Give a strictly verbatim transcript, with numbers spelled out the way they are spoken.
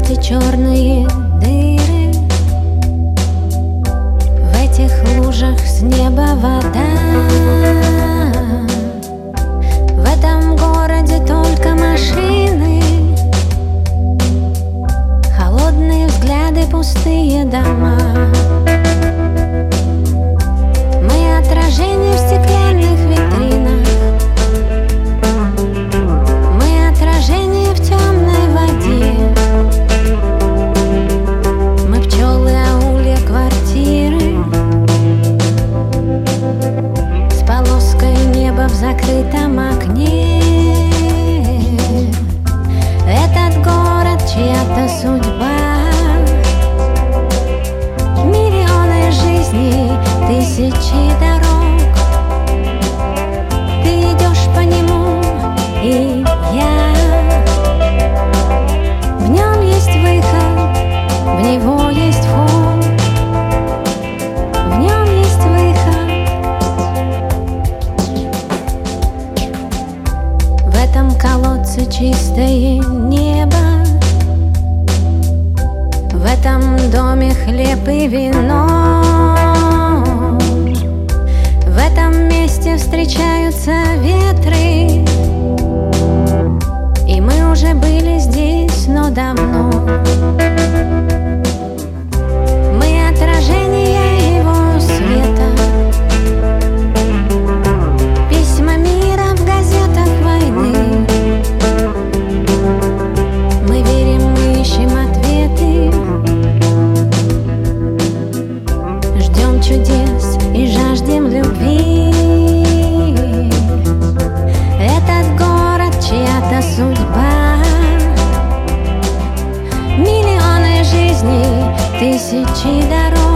эти черные дыры, в этих лужах с неба вода. В этом городе только машины, холодные взгляды, пустые дома. Мы отражение в стеклянных витринах, мы отражение в темной воде. Мы пчелы, аулья, квартиры, с полоской неба в закрытом окне. Этот город чья-то судьба, миллионы жизней, тысячи дорог. Ты идешь по нему, и я. В нем есть выход, в него есть вход, в нем есть выход. В этом колодце чистое небо, в этом доме хлеб и вино. В этом месте встречаются ветры, и мы уже были здесь, но давно. Мы отражение его света, письма мира в газетах войны. Мы верим, мы ищем ответы, ждем чудес и жаждем любви. Этот город чья-то судьба, миллионы жизней, тысячи дорог.